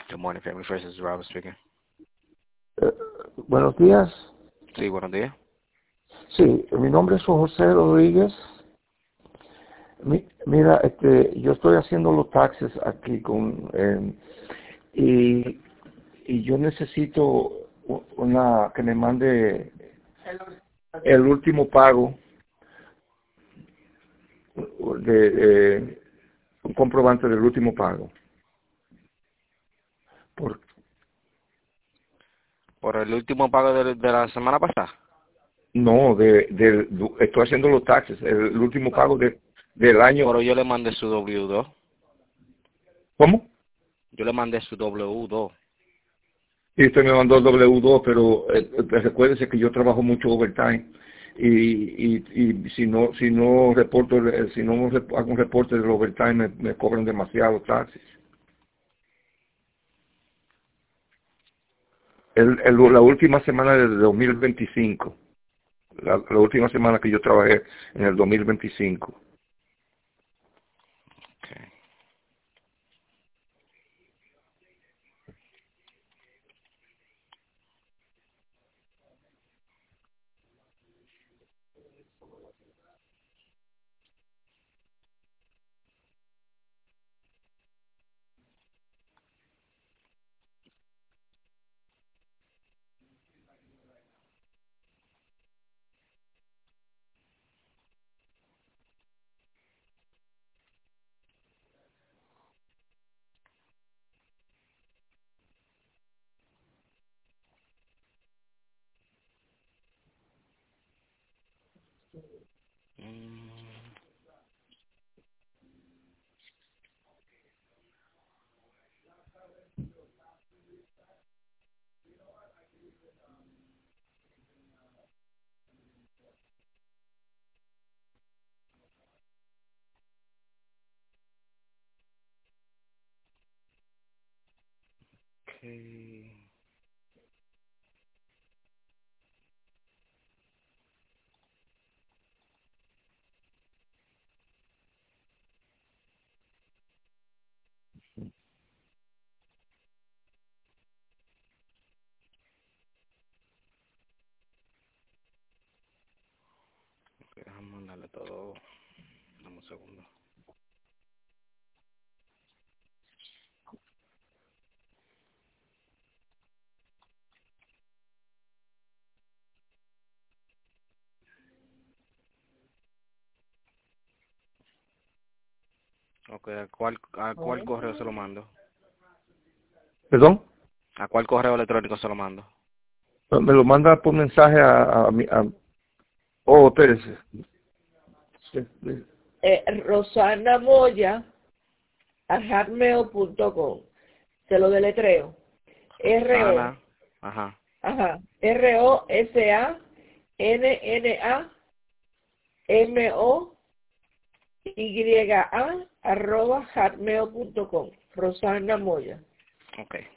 Good morning, Family First. This is Robert speaking. Eh, Buenos días. Sí, buenos días. Sí, mi nombre es José Rodríguez. Mira, yo estoy haciendo los taxes aquí y yo necesito que me mande el último pago de un comprobante del último pago. Por, ¿Por el último pago de la semana pasada? no, estoy haciendo los taxes, el último pago del año. Pero yo le mandé su W2. ¿Cómo? Yo le mandé su W2. Y usted me mandó el W2, pero recuérdese que yo trabajo mucho overtime y si no reporto, si no hago un reporte del overtime me cobran demasiado taxes. La última semana del 2025, la última semana que yo trabajé en el 2025. Okay. Okay. Déjame mandarle todo. Dame un segundo. Okay, ¿a cuál correo se lo mando? ¿Perdón? ¿A cuál correo electrónico se lo mando? Me lo manda por mensaje oh, espérese. Rosana Moya @hotmail.com. Se lo deletreo. R-O, Rosana. Ajá. ajá, ROSANNAMOYA @hotmail.com. Rosana Moya. Okay.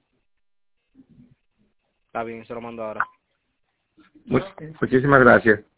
Está bien, se lo mando ahora. Muchísimas gracias.